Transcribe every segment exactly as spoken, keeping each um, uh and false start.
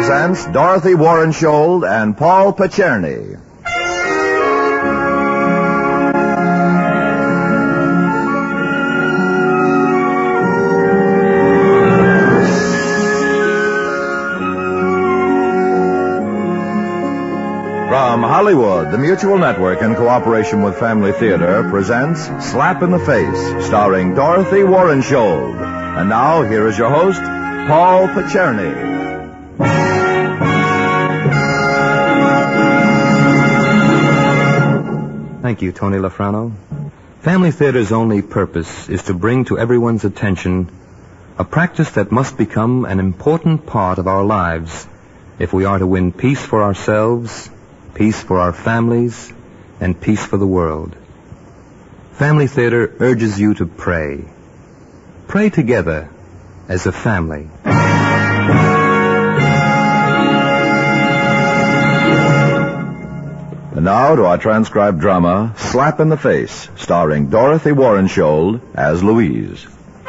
presents Dorothy Warrenshold and Paul Pacherny. From Hollywood, the Mutual Network, in cooperation with Family Theater, presents Slap in the Face, starring Dorothy Warrenshold. And now, here is your host, Paul Pacherny. Thank you, Tony Lafrano. Family Theater's only purpose is to bring to everyone's attention a practice that must become an important part of our lives if we are to win peace for ourselves, peace for our families, and peace for the world. Family Theater urges you to pray. Pray together as a family. And now to our transcribed drama, Slap in the Face, starring Dorothy Warrenshold as Louise.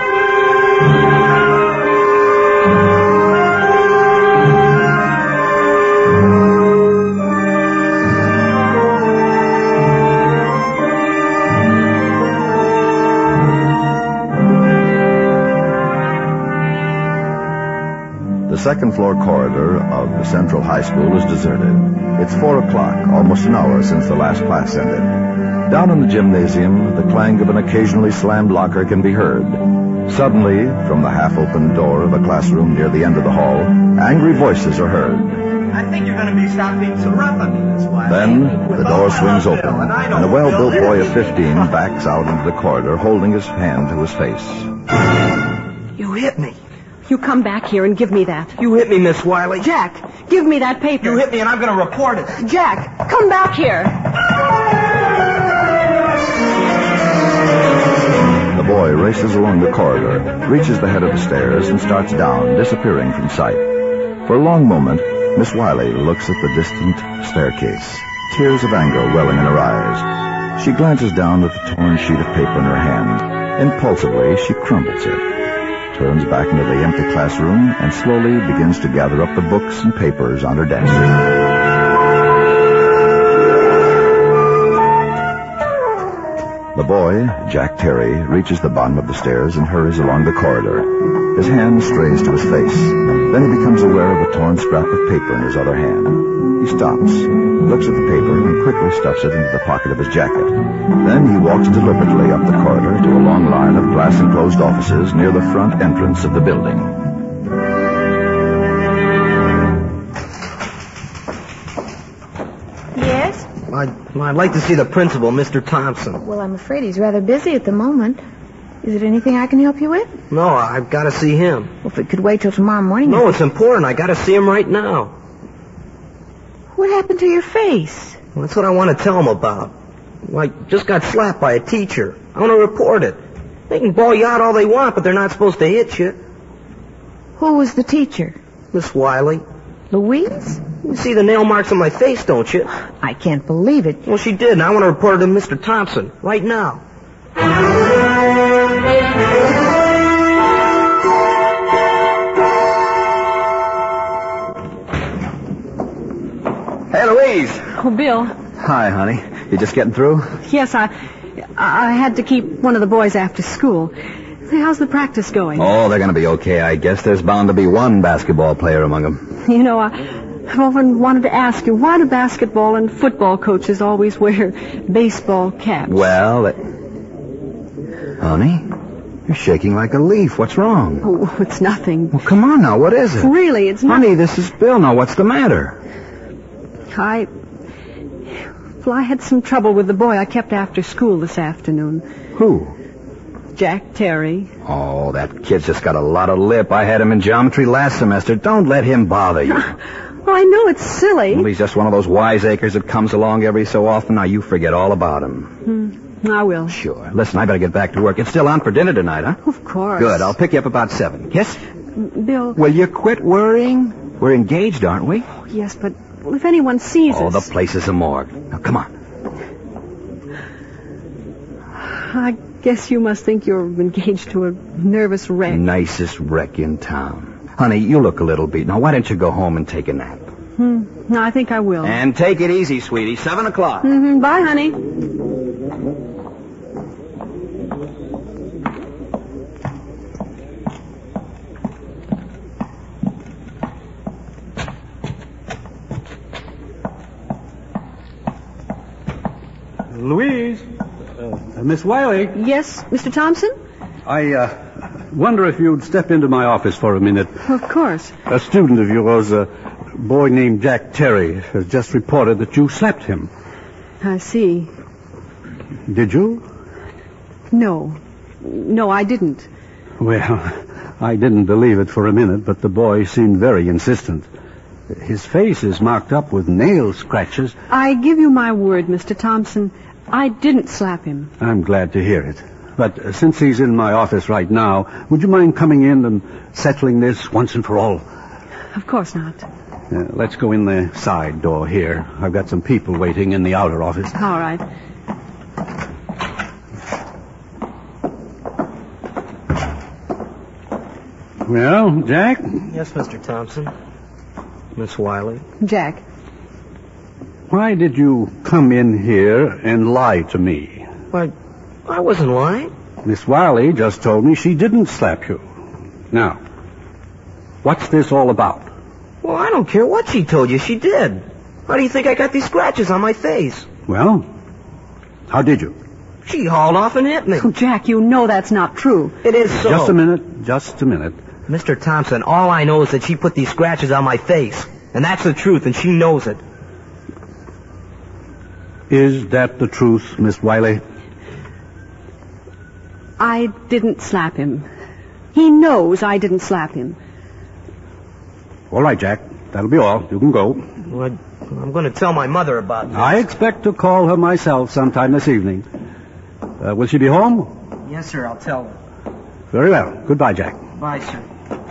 The second-floor corridor of the Central High School is deserted. It's four o'clock, almost an hour since the last class ended. Down in the gymnasium, the clang of an occasionally slammed locker can be heard. Suddenly, from the half-open door of a classroom near the end of the hall, angry voices are heard. I think you're going to be stopped being so rough on me this while. Then, the door swings open, and a well-built boy of fifteen backs out into the corridor, holding his hand to his face. You hit me. You come back here and give me that. You hit me, Miss Wiley. Jack, give me that paper. You hit me and I'm going to report it. Jack, come back here. The boy races along the corridor, reaches the head of the stairs, and starts down, disappearing from sight. For a long moment, Miss Wiley looks at the distant staircase, tears of anger welling in her eyes. She glances down at the torn sheet of paper in her hand. Impulsively, she crumbles it, turns back into the empty classroom, and slowly begins to gather up the books and papers on her desk. The boy, Jack Terry, reaches the bottom of the stairs and hurries along the corridor. His hand strays to his face. Then he becomes aware of a torn scrap of paper in his other hand. He stops, looks at the paper, and quickly stuffs it into the pocket of his jacket. Then he walks deliberately up the corridor to a long line of glass-enclosed offices near the front entrance of the building. Yes? I'd, I'd like to see the principal, Mister Thompson. Well, I'm afraid he's rather busy at the moment. Is it anything I can help you with? No, I've got to see him. Well, if it could wait till tomorrow morning... No, it's important. I got to see him right now. What happened to your face? Well, that's what I want to tell him about. I just got slapped by a teacher. I want to report it. They can bawl you out all they want, but they're not supposed to hit you. Who was the teacher? Miss Wiley. Louise? You see the nail marks on my face, don't you? I can't believe it. Well, she did, and I want to report it to Mister Thompson right now. Hey, Louise. Oh, Bill. Hi, honey. You just getting through? Yes, I I had to keep one of the boys after school. Say, how's the practice going? Oh, they're going to be okay, I guess. There's bound to be one basketball player among them. You know, I, I've often wanted to ask you, why do basketball and football coaches always wear baseball caps? Well, it... Honey, you're shaking like a leaf. What's wrong? Oh, it's nothing. Well, come on now. What is it? Really, it's not... Honey, this is Bill. Now, what's the matter? I... Well, I had some trouble with the boy I kept after school this afternoon. Who? Jack Terry. Oh, that kid's just got a lot of lip. I had him in geometry last semester. Don't let him bother you. Well, I know it's silly. Well, he's just one of those wiseacres that comes along every so often. Now, you forget all about him. Hmm, I will. Sure. Listen, I better get back to work. It's still on for dinner tonight, huh? Of course. Good. I'll pick you up about seven. Yes? Bill... Will you quit worrying? We're engaged, aren't we? Oh, yes, but well, if anyone sees oh, us... Oh, the place is a morgue. Now, come on. I guess you must think you're engaged to a nervous wreck. Nicest wreck in town. Honey, you look a little beat. Now, why don't you go home and take a nap? Hmm. No, I think I will. And take it easy, sweetie. Seven o'clock. Mm-hmm. Bye, honey. Louise, uh, Miss Wiley. Yes, Mister Thompson? I uh, wonder if you'd step into my office for a minute. Of course. A student of yours, a boy named Jack Terry, has just reported that you slapped him. I see. Did you? No. No, I didn't. Well, I didn't believe it for a minute, but the boy seemed very insistent. His face is marked up with nail scratches. I give you my word, Mister Thompson. I didn't slap him. I'm glad to hear it. But uh, since he's in my office right now, would you mind coming in and settling this once and for all? Of course not. Uh, let's go in the side door here. I've got some people waiting in the outer office. All right. Well, Jack? Yes, Mister Thompson. Miss Wiley. Jack. Why did you come in here and lie to me? Why, I wasn't lying. Miss Wiley just told me she didn't slap you. Now, what's this all about? Well, I don't care what she told you. She did. How do you think I got these scratches on my face? Well, how did you? She hauled off and hit me. Oh, Jack, you know that's not true. It is so. Just a minute, just a minute. Mister Thompson, all I know is that she put these scratches on my face. And that's the truth, and she knows it. Is that the truth, Miss Wiley? I didn't slap him. He knows I didn't slap him. All right, Jack. That'll be all. You can go. Well, I, I'm going to tell my mother about this. I expect to call her myself sometime this evening. Uh, will she be home? Yes, sir, I'll tell her. Very well. Goodbye, Jack. Bye, sir.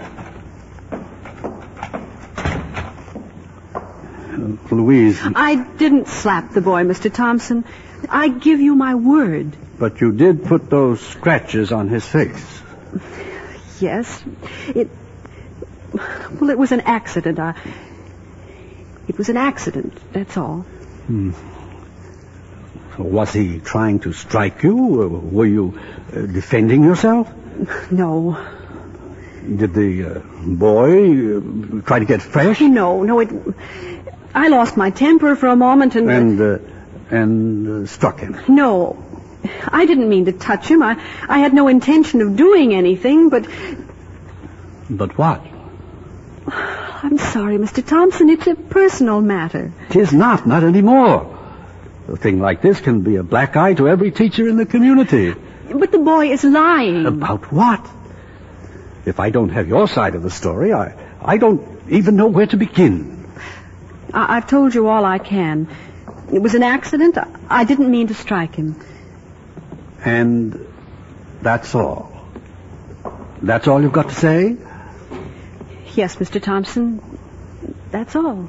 Uh, Louise. I didn't slap the boy, Mister Thompson. I give you my word. But you did put those scratches on his face. Yes. It... Well, it was an accident. I... It was an accident, that's all. Hmm. So was he trying to strike you? Were you uh, defending yourself? No. Did the uh, boy uh, try to get fresh? No, no, it... I lost my temper for a moment and... And, uh, and uh, struck him? No. I didn't mean to touch him. I, I had no intention of doing anything, but... But what? I'm sorry, Mister Thompson. It's a personal matter. Tis not, not anymore. A thing like this can be a black eye to every teacher in the community. But the boy is lying. About what? If I don't have your side of the story, I, I don't even know where to begin. I, I've told you all I can. It was an accident. I, I didn't mean to strike him. And that's all? That's all you've got to say? Yes, Mister Thompson. That's all.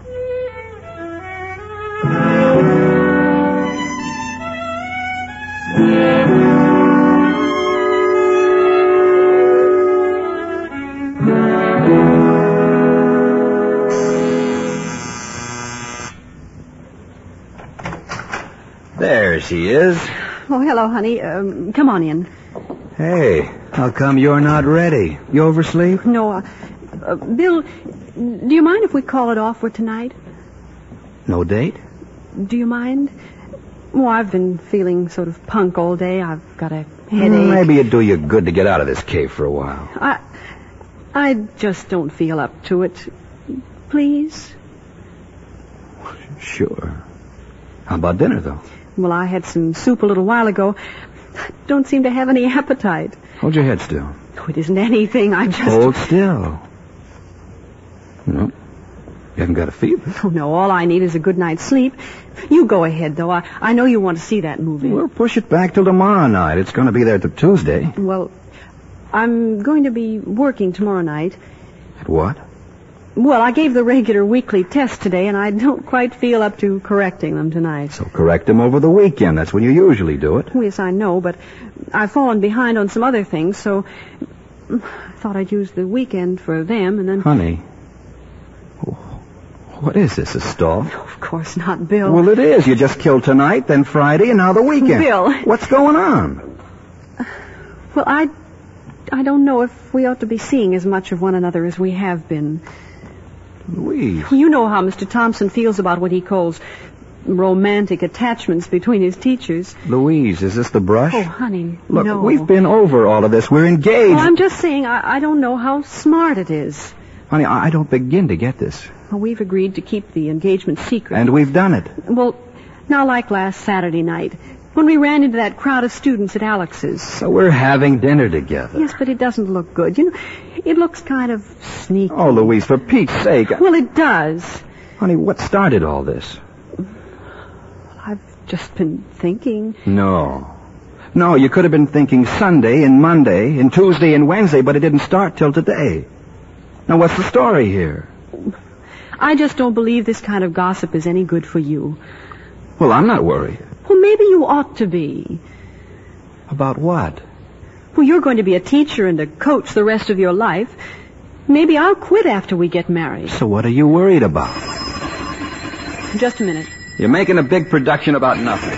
There she is. Oh, hello, honey. Um, come on in. Hey, how come you're not ready? You oversleep? No, uh, uh, Bill, do you mind if we call it off for tonight? No date? Do you mind? Well, I've been feeling sort of punk all day. I've got a headache. Maybe it'd do you good to get out of this cave for a while. I, I just don't feel up to it. Please? Sure. How about dinner, though? Well, I had some soup a little while ago. Don't seem to have any appetite. Hold your head still. Oh, it isn't anything. I just... Hold still. No. You haven't got a fever. Oh, no. All I need is a good night's sleep. You go ahead, though. I, I know you want to see that movie. We'll push it back till tomorrow night. It's going to be there till Tuesday. Well, I'm going to be working tomorrow night. At what? Well, I gave the regular weekly test today, and I don't quite feel up to correcting them tonight. So correct them over the weekend. That's when you usually do it. Yes, I know, but I've fallen behind on some other things, so I thought I'd use the weekend for them, and then... Honey, what is this, a stall? Of course not, Bill. Well, it is. You just killed tonight, then Friday, and now the weekend. Bill. What's going on? Well, I... I don't know if we ought to be seeing as much of one another as we have been. Louise. You know how Mister Thompson feels about what he calls romantic attachments between his teachers. Louise, is this the brush? Oh, honey, Look, no. we've been over all of this. We're engaged. Well, I'm just saying I, I don't know how smart it is. Honey, I I don't begin to get this. Well, we've agreed to keep the engagement secret. And we've done it. Well, now like last Saturday night, when we ran into that crowd of students at Alex's. So we're having dinner together. Yes, but it doesn't look good. You know, it looks kind of sneaky. Oh, Louise, for Pete's sake. Well, it does. Honey, what started all this? I've just been thinking. No. No, you could have been thinking Sunday and Monday and Tuesday and Wednesday, but it didn't start till today. Now, what's the story here? I just don't believe this kind of gossip is any good for you. Well, I'm not worried. Well, maybe you ought to be. About what? Well, you're going to be a teacher and a coach the rest of your life. Maybe I'll quit after we get married. So what are you worried about? Just a minute. You're making a big production about nothing.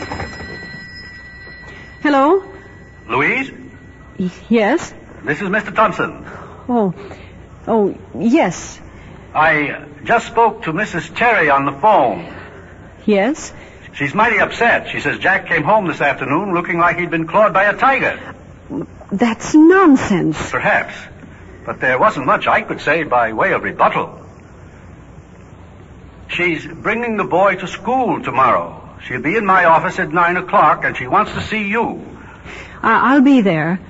Hello? Louise? Y- yes? This is Mister Thompson. Oh, oh, yes. I just spoke to Missus Terry on the phone. Yes? She's mighty upset. She says Jack came home this afternoon looking like he'd been clawed by a tiger. That's nonsense. Perhaps. But there wasn't much I could say by way of rebuttal. She's bringing the boy to school tomorrow. She'll be in my office at nine o'clock, and she wants to see you. I- I'll be there.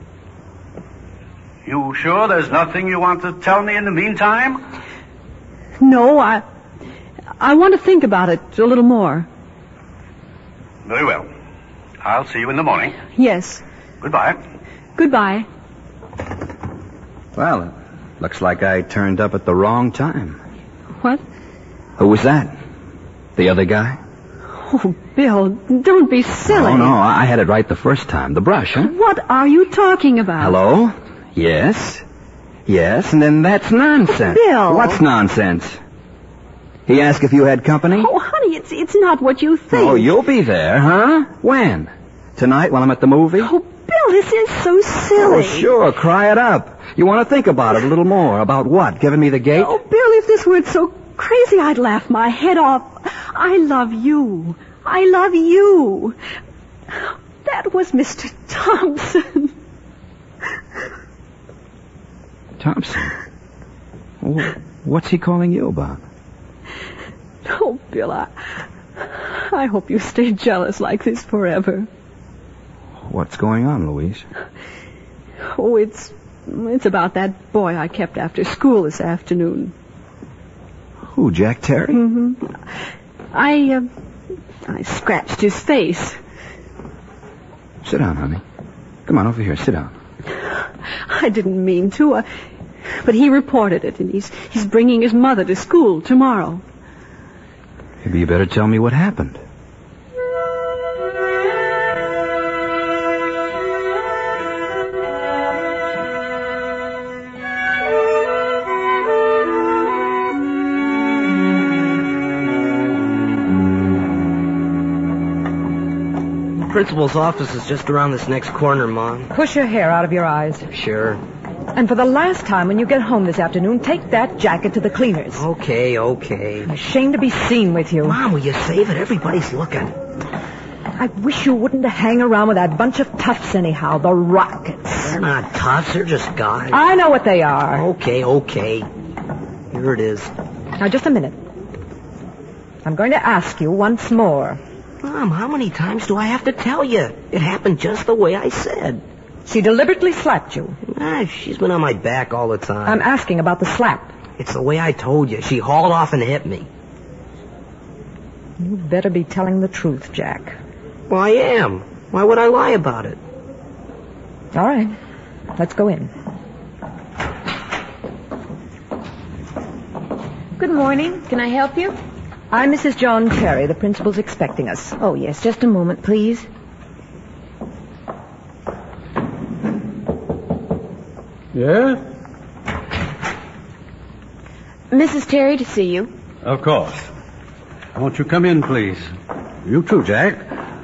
You sure there's nothing you want to tell me in the meantime? No, I... I want to think about it a little more. Very well. I'll see you in the morning. Yes. Goodbye. Goodbye. Well, it looks like I turned up at the wrong time. What? Who was that? The other guy? Oh, Bill, don't be silly. Oh, no, I had it right the first time. The brush, huh? What are you talking about? Hello? Yes? Yes, and then that's nonsense. Bill. What's nonsense? He asked if you had company? Oh, honey, it's it's not what you think. Oh, you'll be there, huh? When? Tonight while I'm at the movie? Oh, Bill, this is so silly. Oh, sure, cry it up. You want to think about it a little more. About what? Giving me the gate? Oh, Bill, if this weren't so crazy, I'd laugh my head off. I love you. I love you. That was Mister Thompson. Thompson? Well, what's he calling you about? Oh, Bill, I, I hope you stay jealous like this forever. What's going on, Louise? Oh, it's it's about that boy I kept after school this afternoon. Who, Jack Terry? Mm-hmm. I, uh, I scratched his face. Sit down, honey. Come on, over here, sit down. I didn't mean to, uh, but he reported it, and he's he's bringing his mother to school tomorrow. Maybe you better tell me what happened. The principal's office is just around this next corner, Mom. Push your hair out of your eyes. Sure. And for the last time, when you get home this afternoon, take that jacket to the cleaners. Okay, okay. I'm ashamed to be seen with you. Mom, will you save it? Everybody's looking. I wish you wouldn't hang around with that bunch of toughs anyhow, the Rockets. They're not toughs, they're just guys. I know what they are. Okay, okay. Here it is. Now, just a minute. I'm going to ask you once more. Mom, how many times do I have to tell you? It happened just the way I said. She deliberately slapped you. Ah, she's been on my back all the time. I'm asking about the slap. It's the way I told you. She hauled off and hit me. You better be telling the truth, Jack. Well, I am. Why would I lie about it? All right. Let's go in. Good morning. Can I help you? I'm Missus John Terry. The principal's expecting us. Oh, yes. Just a moment, please. Yes? Missus Terry to see you. Of course. Won't you come in, please? You too, Jack.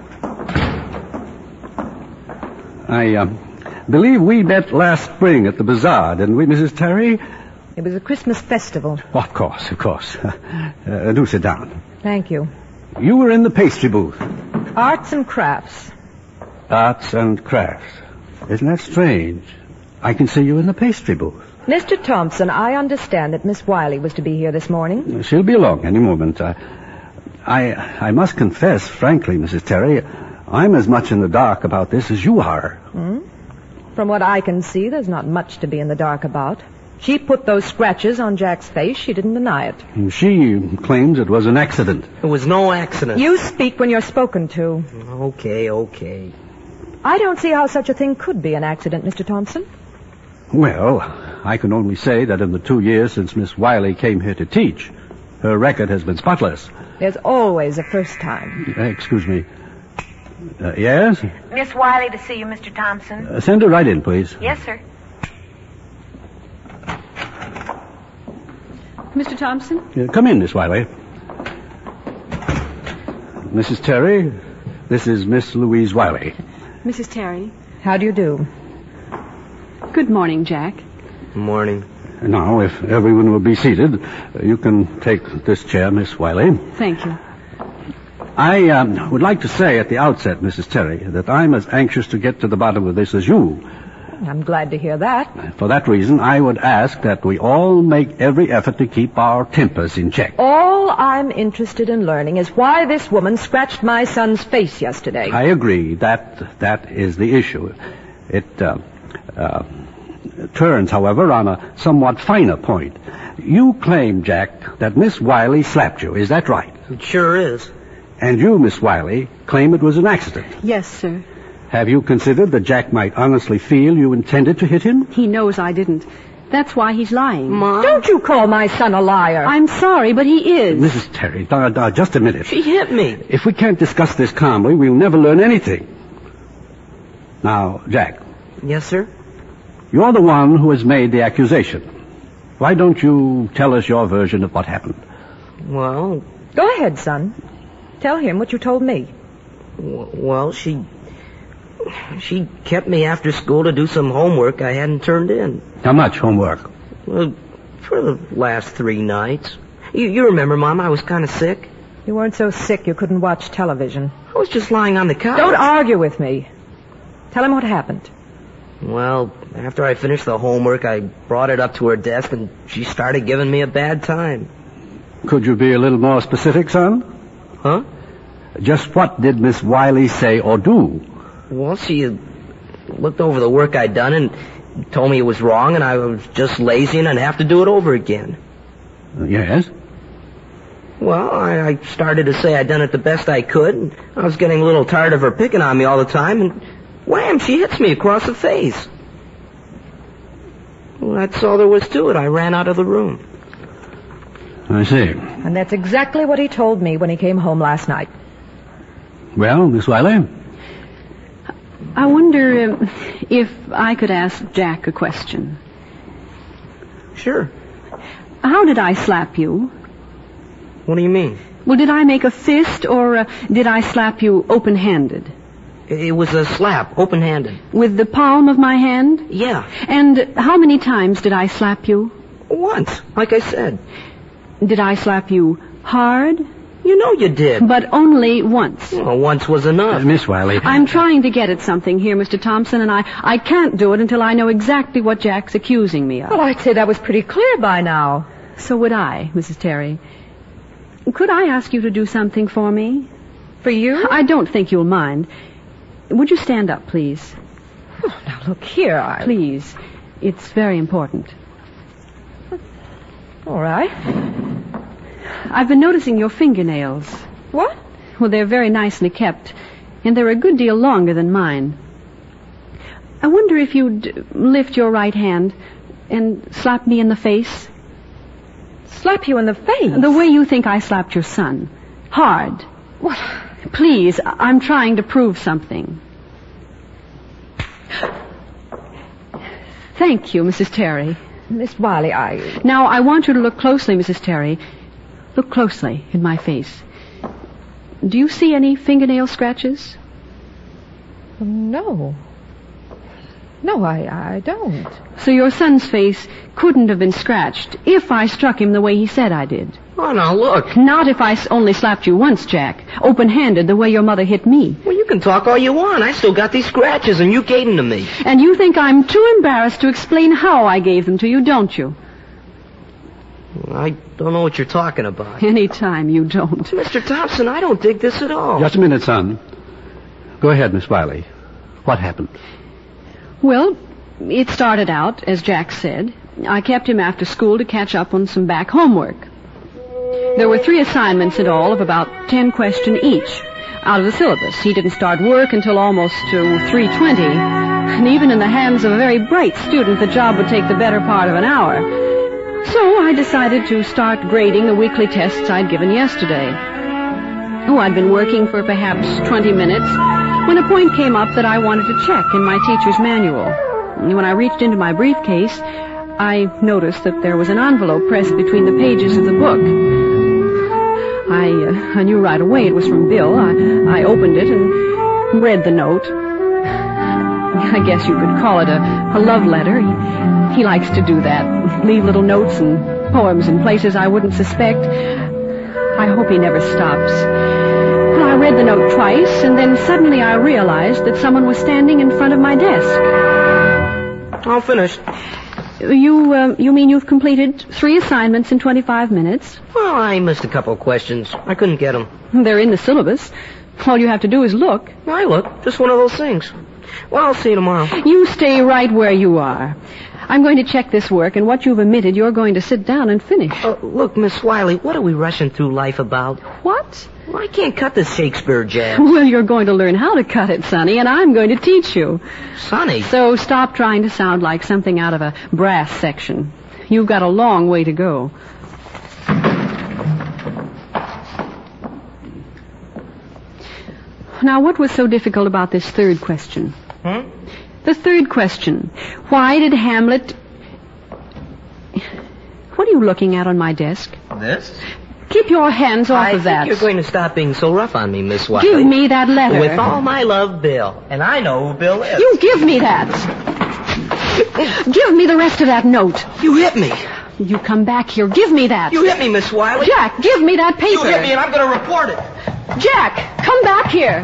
I uh, believe we met last spring at the bazaar, didn't we, Missus Terry? It was a Christmas festival. Oh, of course, of course. Uh, do sit down. Thank you. You were in the pastry booth. Arts and crafts. Arts and crafts. Isn't that strange? I can see you in the pastry booth. Mister Thompson, I understand that Miss Wiley was to be here this morning. She'll be along any moment. I, I, I must confess, frankly, Missus Terry, I'm as much in the dark about this as you are. Hmm? From what I can see, there's not much to be in the dark about. She put those scratches on Jack's face. She didn't deny it. She claims it was an accident. It was no accident. You speak when you're spoken to. Okay, okay. I don't see how such a thing could be an accident, Mister Thompson. Well, I can only say that in the two years since Miss Wiley came here to teach, her record has been spotless. There's always a first time. Uh, excuse me. Uh, yes? Miss Wiley to see you, Mister Thompson. Uh, send her right in, please. Yes, sir. Mister Thompson? Uh, come in, Miss Wiley. Missus Terry, this is Miss Louise Wiley. Missus Terry. How do you do? Good morning, Jack. Morning. Now, if everyone will be seated, uh, you can take this chair, Miss Wiley. Thank you. I um, would like to say at the outset, Missus Terry, that I'm as anxious to get to the bottom of this as you. I'm glad to hear that. For that reason, I would ask that we all make every effort to keep our tempers in check. All I'm interested in learning is why this woman scratched my son's face yesterday. I agree. That that is the issue. It uh, uh, turns, however, on a somewhat finer point. You claim, Jack, that Miss Wiley slapped you. Is that right? It sure is. And you, Miss Wiley, claim it was an accident. Yes, sir. Have you considered that Jack might honestly feel you intended to hit him? He knows I didn't. That's why he's lying. Mom? Don't you call my son a liar. I'm sorry, but he is. Missus Terry, uh, uh, just a minute. She hit me. If we can't discuss this calmly, we'll never learn anything. Now, Jack. Yes, sir? You're the one who has made the accusation. Why don't you tell us your version of what happened? Well... Go ahead, son. Tell him what you told me. W- well, she... She kept me after school to do some homework I hadn't turned in. How much homework? Well, for the last three nights. You, you remember, Mom, I was kind of sick. You weren't so sick you couldn't watch television. I was just lying on the couch. Don't argue with me. Tell him what happened. Well, after I finished the homework, I brought it up to her desk, and she started giving me a bad time. Could you be a little more specific, son? Huh? Just what did Miss Wiley say or do? Well, she looked over the work I'd done and told me it was wrong, and I was just lazy and I'd have to do it over again. Uh, yes? Well, I, I started to say I'd done it the best I could, and I was getting a little tired of her picking on me all the time, and wham, she hits me across the face. Well, that's all there was to it. I ran out of the room. I see. And that's exactly what he told me when he came home last night. Well, Miss Wiley? I wonder um, if I could ask Jack a question. Sure. How did I slap you? What do you mean? Well, did I make a fist, or uh, did I slap you open-handed? It was a slap, open-handed. With the palm of my hand? Yeah. And how many times did I slap you? Once, like I said. Did I slap you hard? You know you did. But only once. Well, once was enough. Uh, Miss Wiley. I'm trying to get at something here, Mister Thompson, and I, I can't do it until I know exactly what Jack's accusing me of. Well, I'd say that was pretty clear by now. So would I, Missus Terry. Could I ask you to do something for me? For you? I don't think you'll mind. Would you stand up, please? Oh, now, look here, I... Please. It's very important. All right. I've been noticing your fingernails. What? Well, they're very nicely kept, and they're a good deal longer than mine. I wonder if you'd lift your right hand and slap me in the face. Slap you in the face? The way you think I slapped your son. Hard. What? Please, I'm trying to prove something. Thank you, Missus Terry. Miss Wiley, I... Now, I want you to look closely, Missus Terry. Look closely in my face. Do you see any fingernail scratches? No. No, I, I don't. So your son's face couldn't have been scratched if I struck him the way he said I did. Oh, now look. Not if I s- only slapped you once, Jack. Open-handed, the way your mother hit me. Well, you can talk all you want. I still got these scratches, and you gave them to me. And you think I'm too embarrassed to explain how I gave them to you, don't you? I don't know what you're talking about. Anytime you don't. Mister Thompson, I don't dig this at all. Just a minute, son. Go ahead, Miss Wiley. What happened? Well, it started out, as Jack said. I kept him after school to catch up on some back homework. There were three assignments in all of about ten questions each out of the syllabus. He didn't start work until almost to three twenty. And even in the hands of a very bright student, the job would take the better part of an hour. So I decided to start grading the weekly tests I'd given yesterday. Oh, I'd been working for perhaps twenty minutes when a point came up that I wanted to check in my teacher's manual. And when I reached into my briefcase, I noticed that there was an envelope pressed between the pages of the book. I, uh, I knew right away it was from Bill. I, I opened it and read the note. I guess you could call it a, a love letter. He, he likes to do that. Leave little notes and poems in places I wouldn't suspect. I hope he never stops. Well, I read the note twice, and then suddenly I realized that someone was standing in front of my desk. All finished. You, uh, you mean you've completed three assignments in twenty-five minutes? Well, I missed a couple of questions. I couldn't get them. They're in the syllabus. All you have to do is look. I look. Just one of those things. Well, I'll see you tomorrow. You stay right where you are. I'm going to check this work, and what you've omitted, you're going to sit down and finish. Uh, look, Miss Wiley, what are we rushing through life about? What? Well, I can't cut this Shakespeare jazz. Well, you're going to learn how to cut it, Sonny, and I'm going to teach you. Sonny? So stop trying to sound like something out of a brass section. You've got a long way to go. Now, what was so difficult about this third question? Hmm? The third question. Why did Hamlet... What are you looking at on my desk? This? Keep your hands off I of that. I think you're going to stop being so rough on me, Miss Wiley. Give me that letter. With all my love, Bill. And I know who Bill is. You give me that. Give me the rest of that note. You hit me. You come back here. Give me that. You hit me, Miss Wiley. Jack, give me that paper. You hit me and I'm going to report it. Jack, come back here.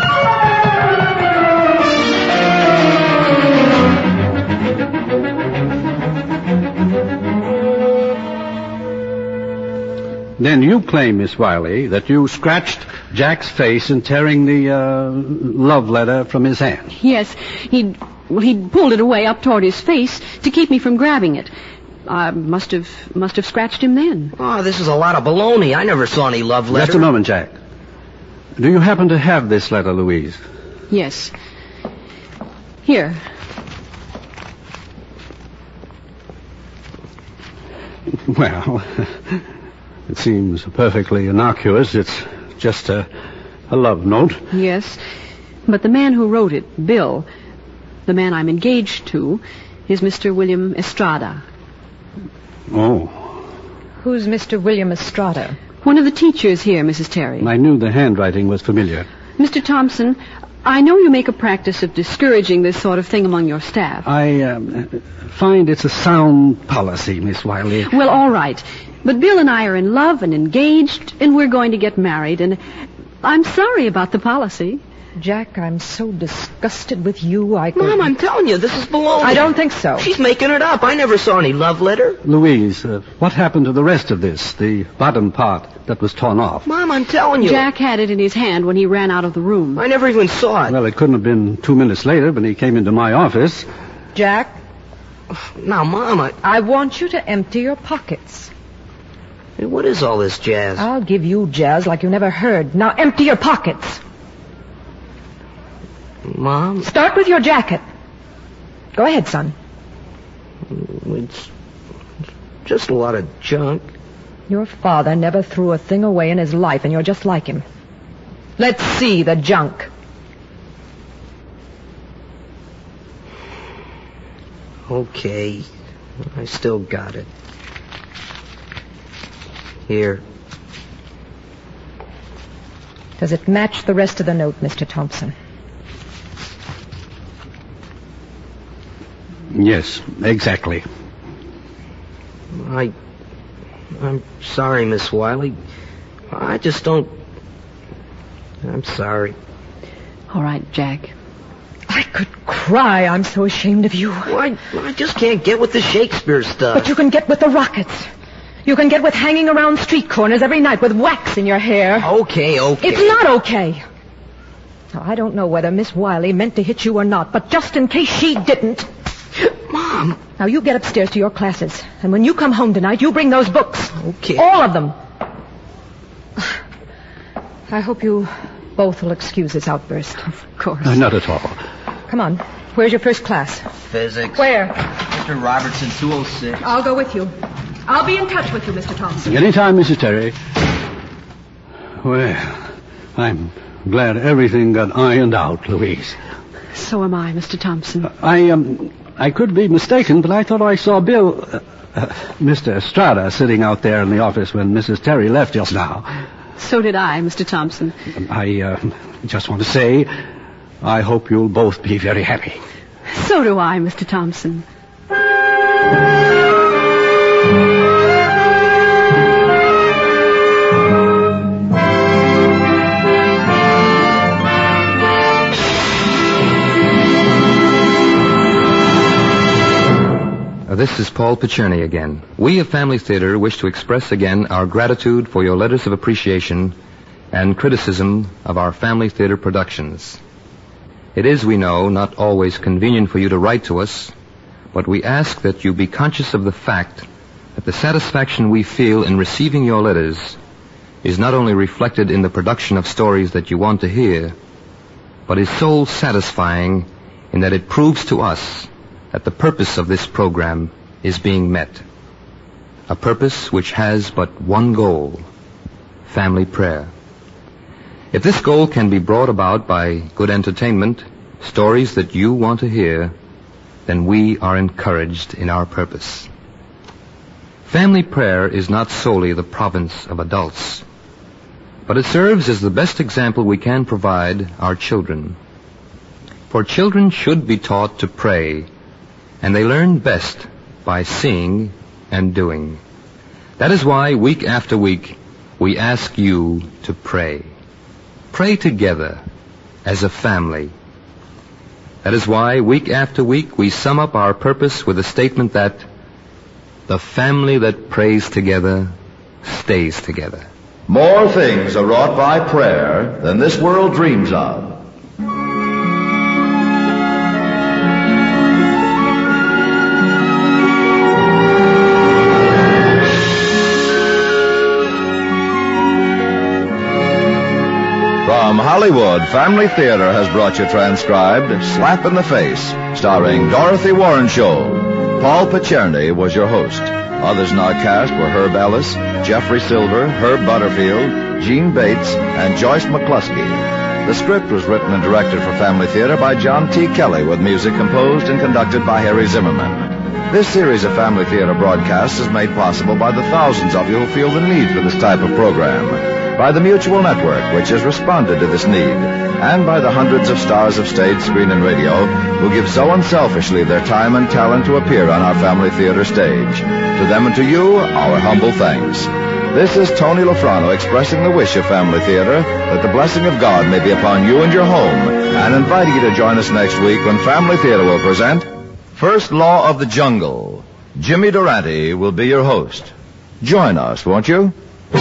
Then you claim, Miss Wiley, that you scratched Jack's face in tearing the uh, love letter from his hand. Yes, he'd, well, he'd pulled it away up toward his face to keep me from grabbing it. I must have must have scratched him then. Oh, this is a lot of baloney. I never saw any love letter. Just a moment, Jack. Do you happen to have this letter, Louise? Yes. Here. Well, it seems perfectly innocuous. It's just a, a love note. Yes. But the man who wrote it, Bill, the man I'm engaged to, is Mister William Estrada. Oh. Who's Mister William Estrada? One of the teachers here, Missus Terry. I knew the handwriting was familiar. Mister Thompson, I know you make a practice of discouraging this sort of thing among your staff. I um, find it's a sound policy, Miss Wiley. Well, all right. But Bill and I are in love and engaged, and we're going to get married, and I'm sorry about the policy. Jack, I'm so disgusted with you, I could... Mom, I'm telling you, this is baloney. I don't think so. She's making it up. I never saw any love letter. Louise, uh, what happened to the rest of this, the bottom part that was torn off? Mom, I'm telling you. Jack had it in his hand when he ran out of the room. I never even saw it. Well, it couldn't have been two minutes later when he came into my office. Jack? Now, Mom, I... I want you to empty your pockets. Hey, what is all this jazz? I'll give you jazz like you never heard. Now empty your pockets. Mom? Start with your jacket. Go ahead, son. It's just a lot of junk. Your father never threw a thing away in his life, and you're just like him. Let's see the junk. Okay. I still got it. Here. Does it match the rest of the note, Mister Thompson? Yes, exactly. I... I'm sorry, Miss Wiley. I just don't... I'm sorry. All right, Jack. I could cry. I'm so ashamed of you. Well, I, I just can't get with the Shakespeare stuff. But you can get with the rockets. You can get with hanging around street corners every night with wax in your hair. Okay, okay. It's not okay. Now, I don't know whether Miss Wiley meant to hit you or not, but just in case she didn't... Mom. Now, you get upstairs to your classes, and when you come home tonight, you bring those books. Okay. All of them. I hope you both will excuse this outburst. Of course. Uh, not at all. Come on. Where's your first class? Physics. Where? Mister Robertson, two oh six. I'll go with you. I'll be in touch with you, Mister Thompson. Anytime, Missus Terry. Well, I'm glad everything got ironed out, Louise. So am I, Mister Thompson. I, um, I could be mistaken, but I thought I saw Bill, uh, uh, Mister Estrada, sitting out there in the office when Missus Terry left just now. So did I, Mister Thompson. I, uh, just want to say, I hope you'll both be very happy. So do I, Mister Thompson. This is Paul Picerni again. We of Family Theater wish to express again our gratitude for your letters of appreciation and criticism of our Family Theater productions. It is, we know, not always convenient for you to write to us, but we ask that you be conscious of the fact that the satisfaction we feel in receiving your letters is not only reflected in the production of stories that you want to hear, but is so satisfying in that it proves to us that the purpose of this program is being met. A purpose which has but one goal: family prayer. If this goal can be brought about by good entertainment, stories that you want to hear, then we are encouraged in our purpose. Family prayer is not solely the province of adults, but it serves as the best example we can provide our children. For children should be taught to pray, and they learn best by seeing and doing. That is why, week after week, we ask you to pray. Pray together as a family. That is why, week after week, we sum up our purpose with a statement that the family that prays together stays together. More things are wrought by prayer than this world dreams of. From Hollywood, Family Theater has brought you transcribed Slap in the Face, starring Dorothy Warrenshow. Paul Picerni was your host. Others in our cast were Herb Ellis, Jeffrey Silver, Herb Butterfield, Gene Bates, and Joyce McCluskey. The script was written and directed for Family Theater by John T. Kelly, with music composed and conducted by Harry Zimmerman. This series of Family Theater broadcasts is made possible by the thousands of you who feel the need for this type of program, by the Mutual Network, which has responded to this need, and by the hundreds of stars of stage, screen, and radio who give so unselfishly their time and talent to appear on our Family Theater stage. To them and to you, our humble thanks. This is Tony Lafrano expressing the wish of Family Theater that the blessing of God may be upon you and your home, and inviting you to join us next week when Family Theater will present First Law of the Jungle. Jimmy Durante will be your host. Join us, won't you?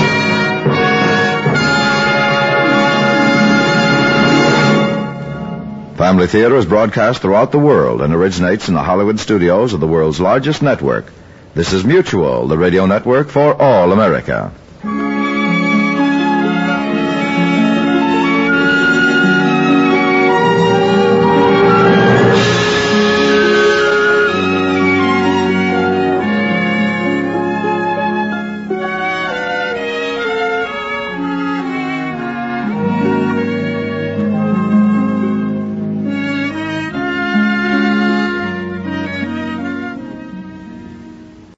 Family Theater is broadcast throughout the world and originates in the Hollywood studios of the world's largest network. This is Mutual, the radio network for all America.